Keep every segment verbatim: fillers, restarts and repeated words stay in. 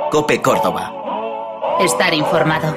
COPE Córdoba. Estar informado.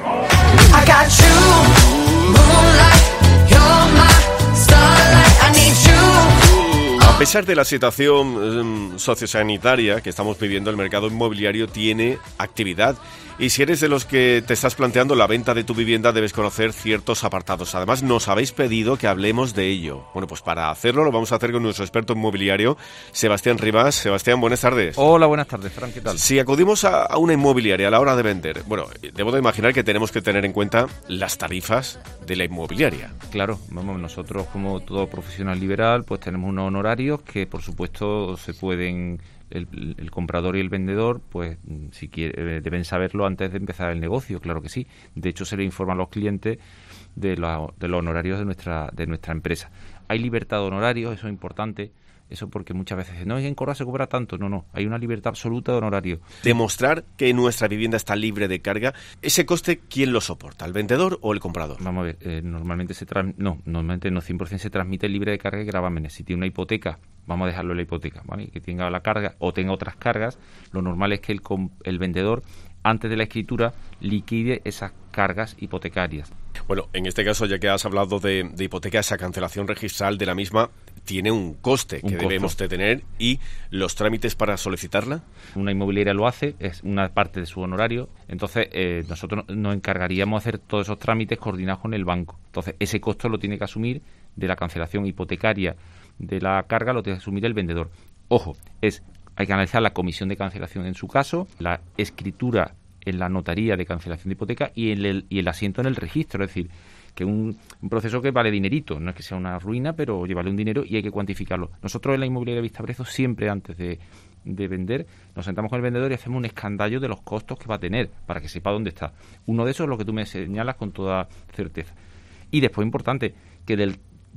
A pesar de la situación um, sociosanitaria que estamos viviendo, el mercado inmobiliario tiene actividad. Y si eres de los que te estás planteando la venta de tu vivienda, debes conocer ciertos apartados. Además, nos habéis pedido que hablemos de ello. Bueno, pues para hacerlo lo vamos a hacer con nuestro experto inmobiliario, Sebastián Rivas. Sebastián, buenas tardes. Hola, buenas tardes, Fran, ¿qué tal? Si acudimos a, a una inmobiliaria a la hora de vender, bueno, debo de imaginar que tenemos que tener en cuenta las tarifas de la inmobiliaria. Claro, vamos, nosotros como todo profesional liberal, pues tenemos unos honorarios que, por supuesto, se pueden... El, el comprador y el vendedor, pues si quiere, deben saberlo antes de empezar el negocio, claro que sí. De hecho, se le informa a los clientes de, la, de los honorarios de nuestra de nuestra empresa. Hay libertad de honorarios, eso es importante. Eso porque muchas veces dicen, no, en Córdoba se cobra tanto. No, no, hay una libertad absoluta de honorario. Demostrar que nuestra vivienda está libre de carga, ¿ese coste quién lo soporta, el vendedor o el comprador? Vamos a ver, eh, normalmente se trans... no, normalmente no, cien por ciento se transmite libre de carga y gravámenes. Si tiene una hipoteca, vamos a dejarlo en la hipoteca, ¿vale? Que tenga la carga o tenga otras cargas, lo normal es que el, el vendedor, antes de la escritura, liquide esas cargas hipotecarias. Bueno, en este caso, ya que has hablado de, de hipoteca, esa cancelación registral de la misma tiene un coste que un debemos de tener, y los trámites para solicitarla. Una inmobiliaria lo hace, es una parte de su honorario, entonces eh, nosotros nos encargaríamos de hacer todos esos trámites coordinados con el banco. Entonces ese costo lo tiene que asumir de la cancelación hipotecaria de la carga, lo tiene que asumir el vendedor. Ojo, es hay que analizar la comisión de cancelación en su caso, la escritura en la notaría de cancelación de hipoteca y el, el, y el asiento en el registro, es decir, que un, un proceso que vale dinerito, no es que sea una ruina, pero oye, vale un dinero y hay que cuantificarlo. Nosotros en la inmobiliaria Vistaprezos siempre antes de, de vender nos sentamos con el vendedor y hacemos un escandallo de los costos que va a tener para que sepa dónde está. Uno de esos es lo que tú me señalas con toda certeza. Y después, importante, que del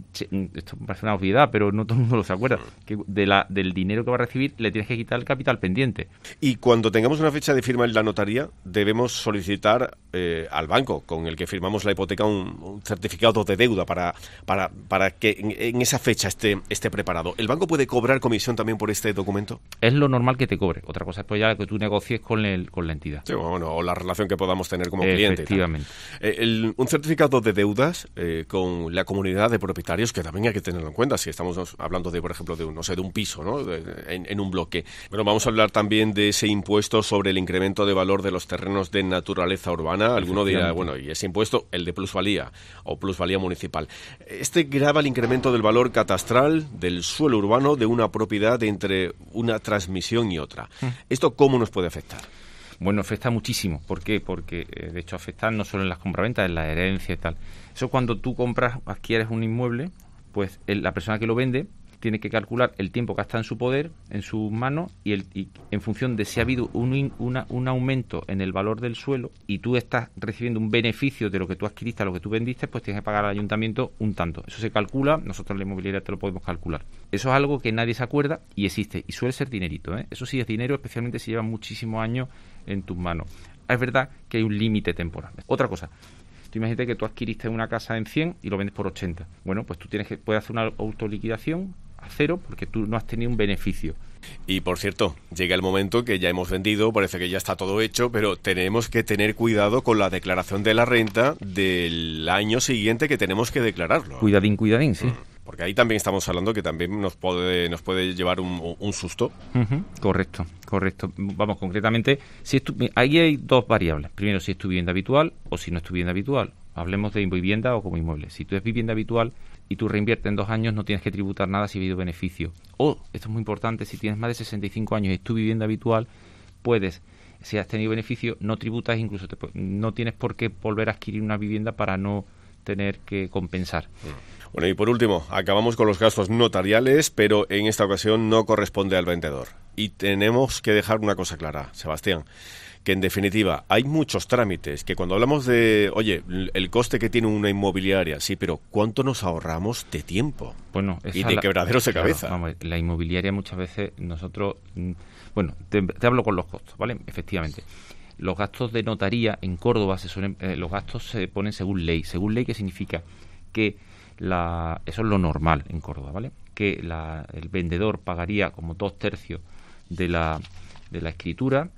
esto parece una obviedad, pero no todo el mundo lo se acuerda, que de la, del dinero que va a recibir le tienes que quitar el capital pendiente. Y cuando tengamos una fecha de firma en la notaría, debemos solicitar eh, al banco con el que firmamos la hipoteca un, un certificado de deuda para, para, para que en, en esa fecha esté, esté preparado. ¿El banco puede cobrar comisión también por este documento? Es lo normal que te cobre. Otra cosa es pues ya que tú negocies con, el, con la entidad. Sí, bueno, o la relación que podamos tener como Efectivamente. cliente. Efectivamente. Eh, el, un certificado de deudas eh, con la comunidad de propietarios, que también hay que tenerlo en cuenta si estamos hablando de, por ejemplo, de un, no sé, de un piso, ¿no? De, en, en un bloque. Bueno, vamos a hablar también de ese impuesto sobre el incremento de valor de los terrenos de naturaleza urbana. Alguno dirá, bueno, y ese impuesto, el de plusvalía o plusvalía municipal. Este grava el incremento del valor catastral del suelo urbano de una propiedad entre una transmisión y otra. ¿Esto cómo nos puede afectar? Bueno, afecta muchísimo. ¿Por qué? Porque, eh, de hecho, afecta no solo en las compraventas, en la herencia y tal. Eso cuando tú compras, adquieres un inmueble, pues el, la persona que lo vende tiene que calcular el tiempo que está en su poder, en sus manos, y, el, y en función de si ha habido un, una, un aumento en el valor del suelo y tú estás recibiendo un beneficio de lo que tú adquiriste a lo que tú vendiste, pues tienes que pagar al ayuntamiento un tanto. Eso se calcula, nosotros en la inmobiliaria te lo podemos calcular. Eso es algo que nadie se acuerda y existe, y suele ser dinerito, ¿eh? Eso sí es dinero, especialmente si lleva muchísimos años en tus manos. Es verdad que hay un límite temporal. Otra cosa, tú imagínate que tú adquiriste una casa en cien y lo vendes por ochenta. Bueno, pues tú tienes que puedes hacer una autoliquidación a cero porque tú no has tenido un beneficio. Y por cierto, llega el momento que ya hemos vendido, parece que ya está todo hecho, pero tenemos que tener cuidado con la declaración de la renta del año siguiente que tenemos que declararlo. Cuidadín, cuidadín, sí. Porque ahí también estamos hablando que también nos puede nos puede llevar un, un susto. Uh-huh. Correcto, correcto. Vamos, concretamente, si es tu, ahí hay dos variables. Primero, si es tu vivienda habitual o si no es tu vivienda habitual. Hablemos de vivienda o como inmueble. Si tú es vivienda habitual y tú reinviertes en dos años, no tienes que tributar nada si ha habido beneficio. O, esto es muy importante, si tienes más de sesenta y cinco años y es tu vivienda habitual, puedes, si has tenido beneficio, no tributas, incluso te, no tienes por qué volver a adquirir una vivienda para no tener que compensar. Bueno, y por último, acabamos con los gastos notariales, pero en esta ocasión no corresponde al vendedor. Y tenemos que dejar una cosa clara, Sebastián, que en definitiva hay muchos trámites que cuando hablamos de, oye, el coste que tiene una inmobiliaria, sí, pero ¿cuánto nos ahorramos de tiempo? Bueno, y de la, quebraderos de claro, cabeza. Vamos, la inmobiliaria muchas veces nosotros, bueno, te, te hablo con los costos, ¿vale? Efectivamente. Los gastos de notaría en Córdoba, se suelen, eh, los gastos se ponen según ley. Según ley, ¿qué significa? Que la, eso es lo normal en Córdoba, ¿vale? Que la, el vendedor pagaría como dos tercios de la, de la escritura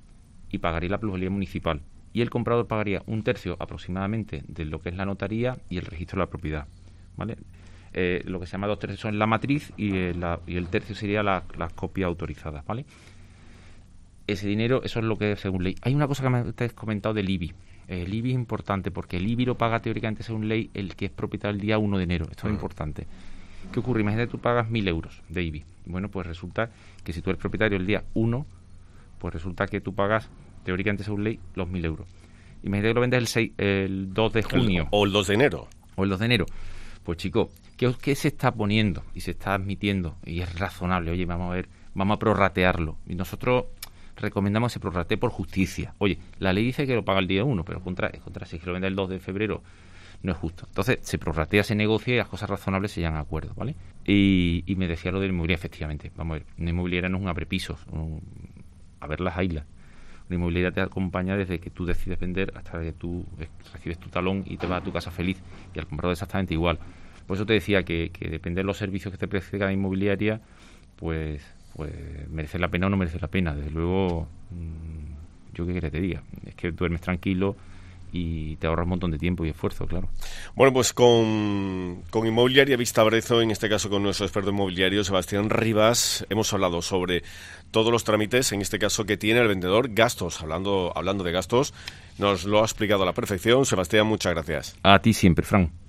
y pagaría la plusvalía municipal. Y el comprador pagaría un tercio aproximadamente de lo que es la notaría y el registro de la propiedad, ¿vale? Eh, lo que se llama dos tercios son la matriz y, eh, la, y el tercio sería la, las copias autorizadas, ¿vale? Ese dinero, eso es lo que es según ley. Hay una cosa que me has comentado del I B I. Eh, el I B I es importante porque el I B I lo paga teóricamente según ley el que es propietario el día uno de enero. Esto es importante. ¿Qué ocurre? Imagínate que tú pagas mil euros de I B I. Bueno, pues resulta que si tú eres propietario el día uno, pues resulta que tú pagas teóricamente según ley los mil euros. Imagínate que lo vendes el, seis, el dos de junio. El, o el dos de enero. O el dos de enero. Pues chico, ¿qué, ¿qué se está poniendo? Y se está admitiendo. Y es razonable. Oye, vamos a ver, vamos a prorratearlo. Y nosotros recomendamos que se prorratee por justicia. Oye, la ley dice que lo paga el día uno, pero contra, contra si es que lo vende el dos de febrero, no es justo. Entonces, se prorratea, se negocia y las cosas razonables se llegan a acuerdo, ¿vale? Y, y me decía lo de la inmobiliaria, efectivamente. Vamos a ver, una inmobiliaria no es un aprepisos. Un, a ver las islas. Una inmobiliaria te acompaña desde que tú decides vender hasta que tú recibes tu talón y te vas a tu casa feliz. Y al comprador exactamente igual. Por eso te decía que, que depende de los servicios que te preste cada inmobiliaria, pues, pues merece la pena o no merece la pena. Desde luego, mmm, yo qué querés te diga. Es que duermes tranquilo y te ahorras un montón de tiempo y esfuerzo, claro. Bueno, pues con, con Inmobiliaria Vista Brezo, en este caso con nuestro experto inmobiliario, Sebastián Rivas, hemos hablado sobre todos los trámites, en este caso que tiene el vendedor, gastos, hablando, hablando de gastos, nos lo ha explicado a la perfección. Sebastián, muchas gracias. A ti siempre, Fran.